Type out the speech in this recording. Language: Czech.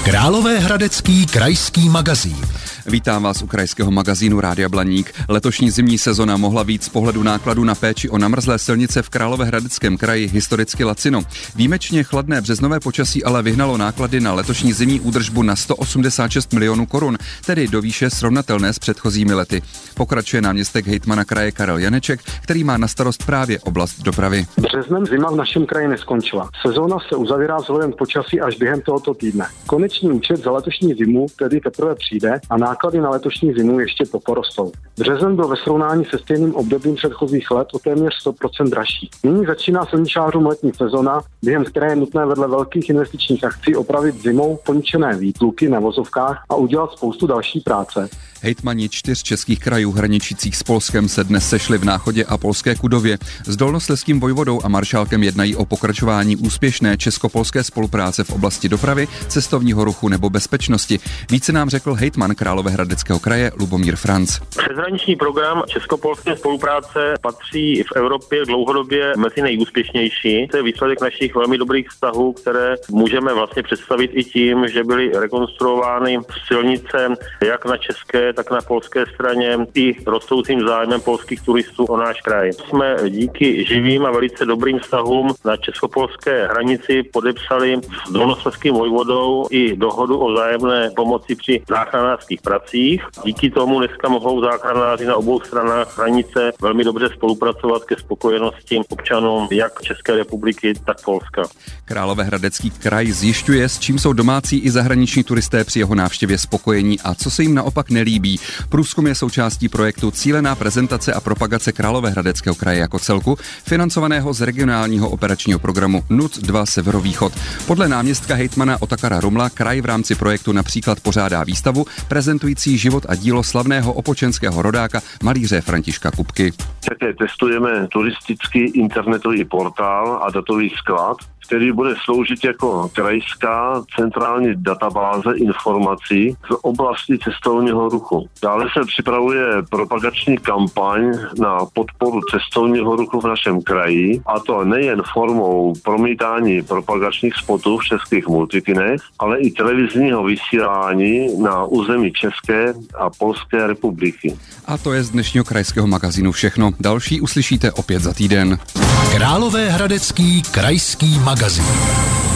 Královéhradecký krajský magazín. Vítám vás u krajského magazínu Rádia Blaník. Letošní zimní sezona mohla být z pohledu nákladu na péči o namrzlé silnice v Královéhradeckém kraji historicky lacino. Výjimečně chladné březnové počasí ale vyhnalo náklady na letošní zimní údržbu na 186 milionů korun, tedy do výše srovnatelné s předchozími lety. Pokračuje náměstek hejtmana kraje Karel Janeček, který má na starost právě oblast dopravy. Březnem zima v našem kraji neskončila. Sezóna se uzavírá vzhledem k počasí až během tohoto týdne. Konečný účet za letošní zimu tedy teprve přijde a náklady na letošní zimu ještě poporostou. Březen byl ve srovnání se stejným obdobím předchozích let o téměř 100% dražší. Nyní začíná silničářům letní sezona, během které je nutné vedle velkých investičních akcí opravit zimou poničené výtluky na vozovkách a udělat spoustu další práce. Hejtmani 4 českých krajů hraničících s Polskem se dnes sešli v Náchodě a Polské Kudově. S dolnoslezským vojvodou a maršálkem jednají o pokračování úspěšné česko-polské spolupráce v oblasti dopravy, cestovního ruchu nebo bezpečnosti. Více nám řekl hejtman Královéhradeckého kraje Lubomír Franc. Přeshraniční program česko-polské spolupráce patří v Evropě dlouhodobě mezi nejúspěšnější. To je výsledek našich velmi dobrých vztahů, které můžeme vlastně představit i tím, že byly rekonstruovány silnice jak na české, tak na polské straně i rostoucím zájmem polských turistů o náš kraj. Jsme díky živým a velice dobrým vztahům na česko-polské hranici podepsali s dolnoslezským vojvodou i dohodu o vzájemné pomoci při záchranářských pracích. Díky tomu dneska mohou záchranáři na obou stranách hranice velmi dobře spolupracovat ke spokojenosti občanů jak České republiky, tak Polska. Královéhradecký kraj zjišťuje, s čím jsou domácí i zahraniční turisté při jeho návštěvě spokojení a co se jim naopak nelíbí. Průzkum je součástí projektu Cílená prezentace a propagace Královéhradeckého kraje jako celku, financovaného z regionálního operačního programu NUC 2 Severovýchod. Podle náměstka hejtmana Otakara Rumla kraj v rámci projektu například pořádá výstavu prezentující život a dílo slavného opočenského rodáka malíře Františka Kupky. Také testujeme turistický internetový portál a datový sklad, který bude sloužit jako krajská centrální databáze informací z oblasti cestovního ruchu. Dále se připravuje propagační kampaň na podporu cestovního ruchu v našem kraji, a to nejen formou promítání propagačních spotů v českých multikinech, ale i televizního vysílání na území České a Polské republiky. A to je z dnešního krajského magazínu všechno. Další uslyšíte opět za týden. Královéhradecký krajský magazín.